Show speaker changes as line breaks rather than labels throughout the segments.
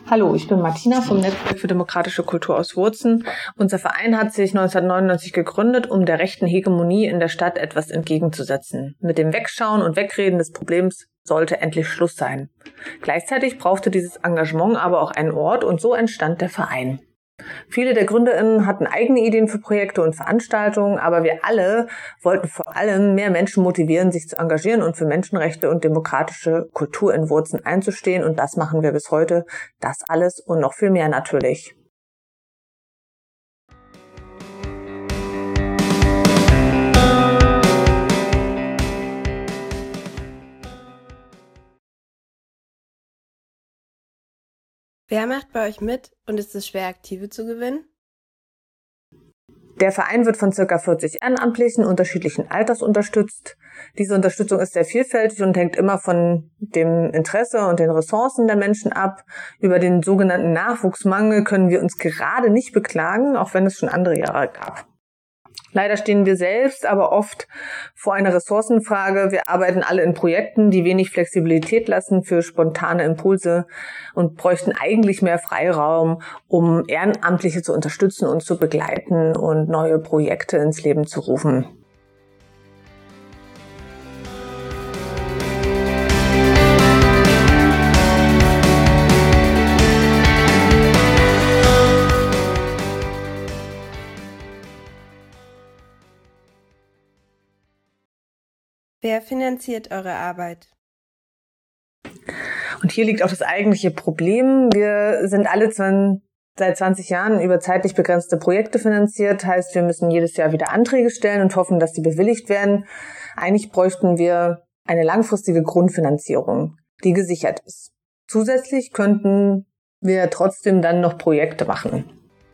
Hallo, ich bin Martina vom Netzwerk für demokratische Kultur aus Wurzen. Unser Verein hat sich 1999 gegründet, um der rechten Hegemonie in der Stadt etwas entgegenzusetzen. Mit dem Wegschauen und Wegreden des Problems sollte endlich Schluss sein. Gleichzeitig brauchte dieses Engagement aber auch einen Ort und so entstand der Verein. Viele der GründerInnen hatten eigene Ideen für Projekte und Veranstaltungen, aber wir alle wollten vor allem mehr Menschen motivieren, sich zu engagieren und für Menschenrechte und demokratische Kultur in Wurzen einzustehen. Und das machen wir bis heute. Das alles und noch viel mehr natürlich.
Wer macht bei euch mit und ist es schwer, Aktive zu gewinnen?
Der Verein wird von ca. 40 Ehrenamtlichen unterschiedlichen Alters unterstützt. Diese Unterstützung ist sehr vielfältig und hängt immer von dem Interesse und den Ressourcen der Menschen ab. Über den sogenannten Nachwuchsmangel können wir uns gerade nicht beklagen, auch wenn es schon andere Jahre gab. Leider stehen wir selbst aber oft vor einer Ressourcenfrage. Wir arbeiten alle in Projekten, die wenig Flexibilität lassen für spontane Impulse und bräuchten eigentlich mehr Freiraum, um Ehrenamtliche zu unterstützen und zu begleiten und neue Projekte ins Leben zu rufen.
Wer finanziert eure Arbeit?
Und hier liegt auch das eigentliche Problem. Wir sind alle seit 20 Jahren über zeitlich begrenzte Projekte finanziert. Heißt, wir müssen jedes Jahr wieder Anträge stellen und hoffen, dass die bewilligt werden. Eigentlich bräuchten wir eine langfristige Grundfinanzierung, die gesichert ist. Zusätzlich könnten wir trotzdem dann noch Projekte machen.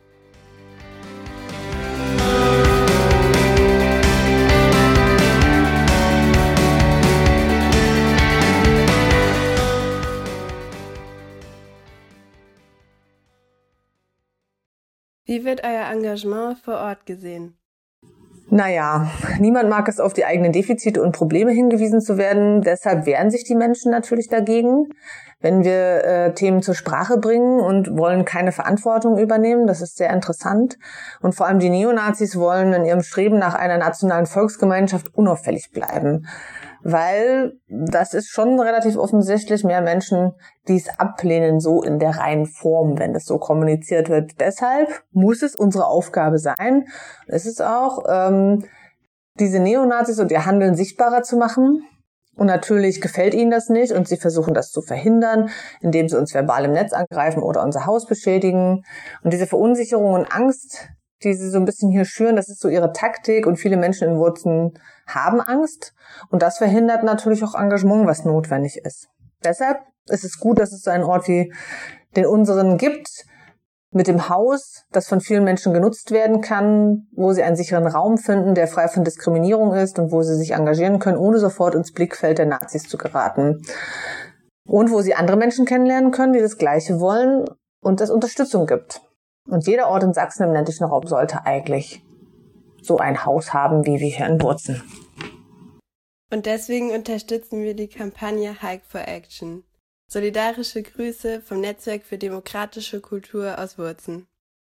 Wie wird euer Engagement vor Ort gesehen?
Naja, niemand mag es, auf die eigenen Defizite und Probleme hingewiesen zu werden. Deshalb wehren sich die Menschen natürlich dagegen, wenn wir Themen zur Sprache bringen und wollen keine Verantwortung übernehmen. Das ist sehr interessant. Und vor allem die Neonazis wollen in ihrem Streben nach einer nationalen Volksgemeinschaft unauffällig bleiben. Weil das ist schon relativ offensichtlich, mehr Menschen, die es ablehnen, so in der reinen Form, wenn das so kommuniziert wird. Deshalb muss es unsere Aufgabe sein, es ist auch, diese Neonazis und ihr Handeln sichtbarer zu machen. Und natürlich gefällt ihnen das nicht und sie versuchen das zu verhindern, indem sie uns verbal im Netz angreifen oder unser Haus beschädigen. Und diese Verunsicherung und Angst, die sie so ein bisschen hier schüren, das ist so ihre Taktik und viele Menschen in Wurzen haben Angst und das verhindert natürlich auch Engagement, was notwendig ist. Deshalb ist es gut, dass es so einen Ort wie den unseren gibt, mit dem Haus, das von vielen Menschen genutzt werden kann, wo sie einen sicheren Raum finden, der frei von Diskriminierung ist und wo sie sich engagieren können, ohne sofort ins Blickfeld der Nazis zu geraten. Und wo sie andere Menschen kennenlernen können, die das Gleiche wollen und es Unterstützung gibt. Und jeder Ort in Sachsen im ländlichen Raum sollte eigentlich so ein Haus haben, wie wir hier in Wurzen.
Und deswegen unterstützen wir die Kampagne Hike for Action. Solidarische Grüße vom Netzwerk für demokratische Kultur aus Wurzen.